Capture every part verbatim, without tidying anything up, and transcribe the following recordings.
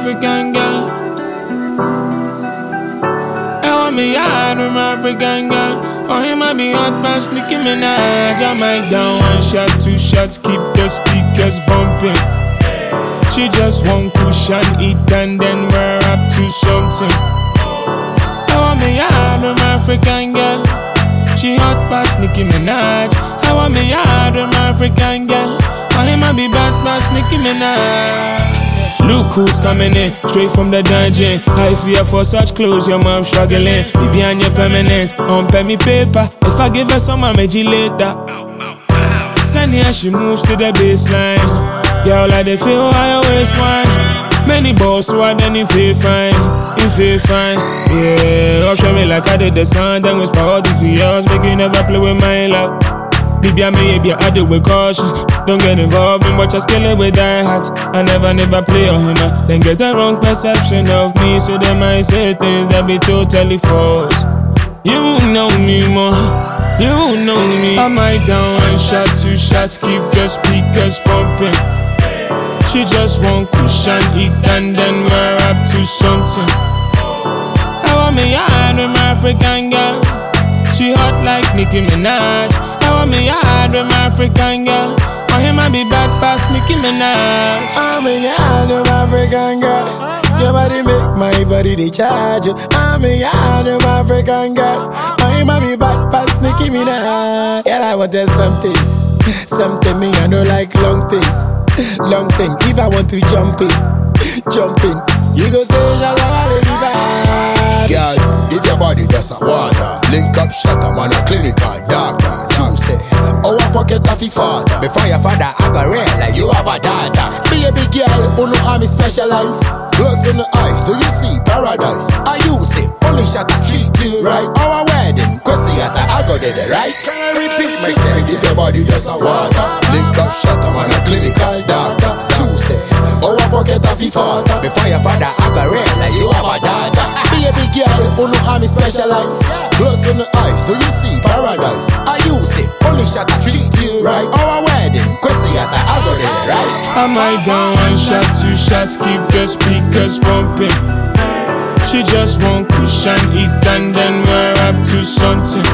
African girl. I want me hard with my African girl. Oh, he might be hot past Nicki Minaj. I might down one shot, two shots, keep the speakers bumping. She just want cushion, eat and then we're up to something. I want me hard with my African girl. She hot past Nicki Minaj. I want me hard with my African girl. Oh, he might be bad past Nicki Minaj. Look who's coming in, straight from the dungeon. I fear for such clothes, your mom struggling. Baby, and you're permanent, on pay me paper. If I give her some, I'll make you later. Send her, she moves to the baseline. Girl, like they feel high waistline. Many balls, so I then you feel fine. You feel fine, yeah. Up me like I did the sun, then whisper all these videos. Make you never play with my love. Baby, I may be I do with caution. Don't get involved in what you're skilling with die hats. I never, never play on him. Then get the wrong perception of me, so they might say things that be totally false. You know me more, you know me. I might down one shot, two shots, keep the speakers pumping. She just want cushion, eat and then we're up to something. I want me hard with my African girl. She hot like Nicki Minaj. I want me hard with my African girl. Oh, he might be bad past Nicki Minaj. I'm in hard with my African girl. Your body make my body they charge you. I'm in hard with my African girl. Oh, he might be bad past Nicki Minaj. Yeah, I want something, something me I don't like long thing, long thing. If I want to jump in, jump in, you go say la la la la bad. Girl, if your body does a water, link up, shut up on a clinical doctor. True say, oh a pocket of your father. Before your father, I got real like you have a daughter. Be a big girl, who know I'm specialized. Close in the eyes, do you see paradise? I use it, only shot a treat you right. Our wedding, cause the other, I got it right. Can I repeat myself? If your body does a water, link up, shut up on a clinical doctor. True say, oh a pocket of your father. Before your father, I got real like you have a daughter. Be a big girl, who know I'm specialized. Close in the eyes, do you see paradise? I use it, only shot a treat you right. Our wedding, cause the other, I got it right. I might down one shot, two shots, keep the speakers pumping. She just want cushion, eat and then we're up to something.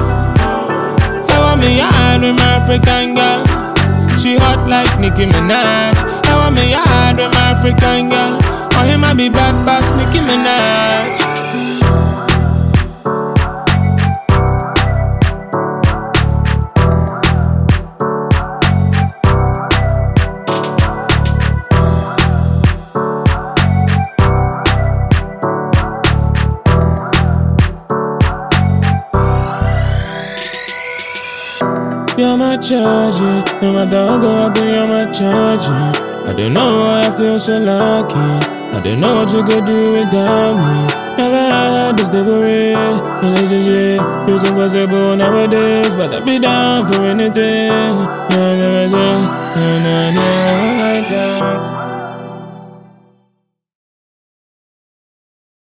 I want me hard with my African girl. She hot like Nicki Minaj. I want me hard with my African girl. Oh, he might be bad past Nicki Minaj. You're my charger, no matter how go up, you're my charger. I don't know why I feel so lucky. I don't know what you could do without me. Never had this stable relationship. It's impossible nowadays, but I'd be down for anything. Yeah, never say, yeah, nah, nah, like that.